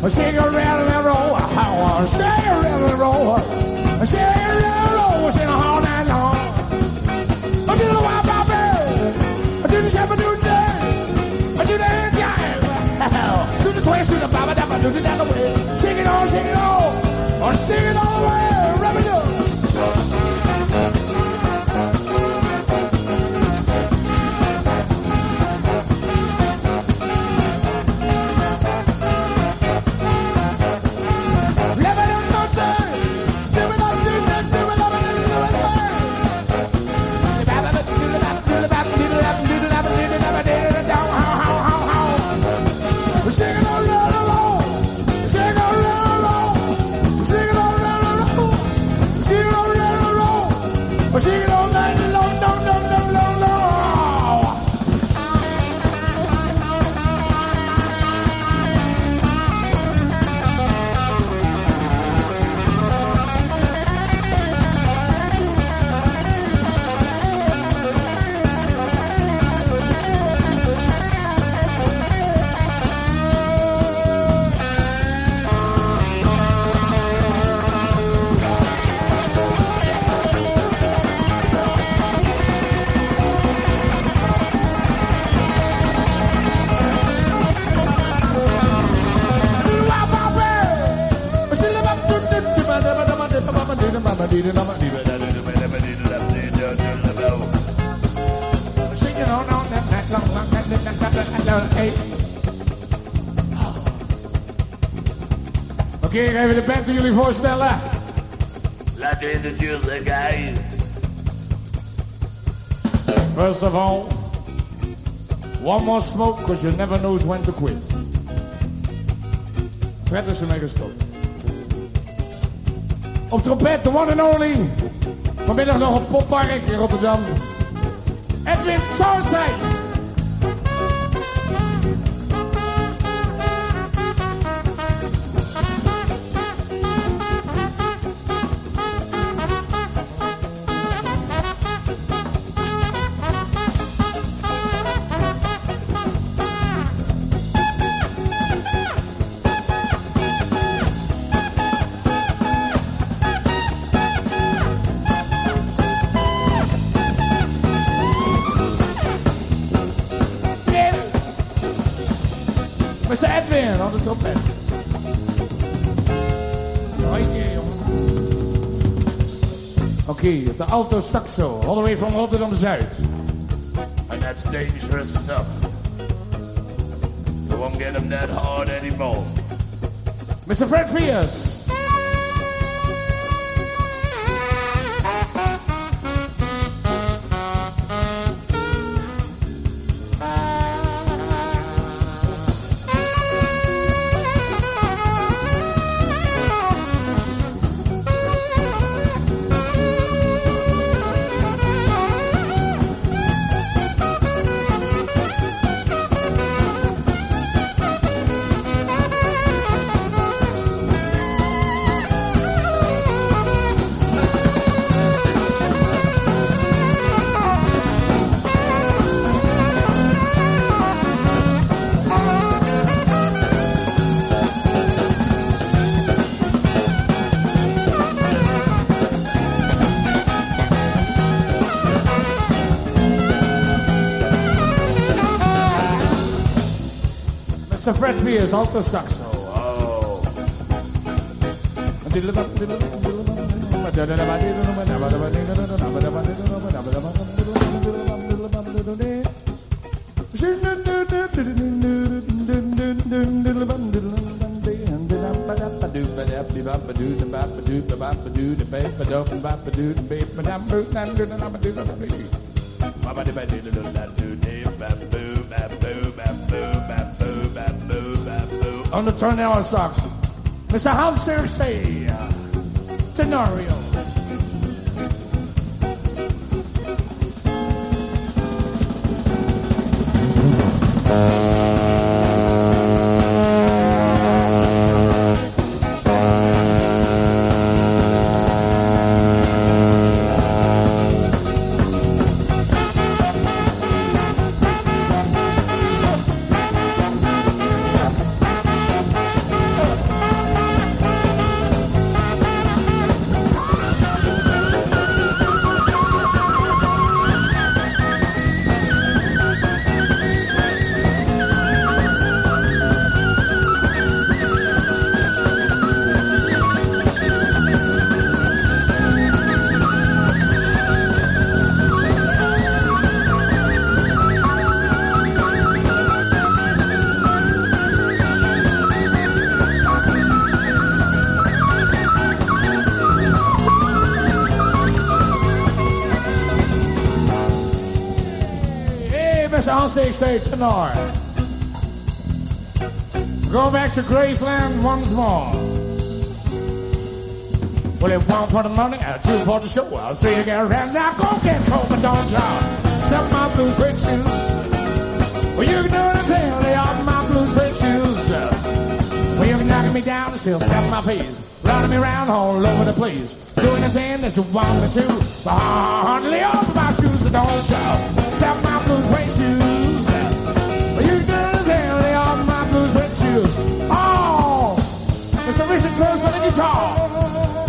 Shake a rattle roll, shake a rattle roll, shake a rattle roll, shake all night long. I do the wild baby, I do the shabba do the day, I do the jive, do the twist, do the baba dabba, do the dabba way. Shake it all, or shake it all the way, rub it up. Oké, ik ga even de band aan jullie voorstellen. Laten we introduce guys. First of all, one more smoke, because you never knows when to quit. Fred is ermee gestopt. Op trompet, the one and only. Vanmiddag nog op Poppark in Rotterdam. Edwin Zorzij. Mr. Edwin on de trompet. Nog een keer, jongen. Oké, op de alto saxo, all the way from Rotterdam-Zuid. And that's dangerous stuff. You won't get him that hard anymore. Mr. Fred Fierce. Mr. Fred Fierce, alto saxo. Oh. On the tornado sax, Mr. Hans Cersei, Tenorio. Mr. Hussey say tonight. Go back to Graceland once more. Well, if one for the money, two for the show, I'll see you get around. Now go get home, but don't y'all step my blue suede shoes. Well, you can do anything, lay off my blue suede shoes. Well, you can knock me down and still step my feet. Running me around all over the place. Do anything that you want me to. But hardly off my shoes, so don't y'all step my blue suede shoes. Well, you can do anything, lay off my blue suede shoes. Oh, Mr. Richard Cruz on the guitar.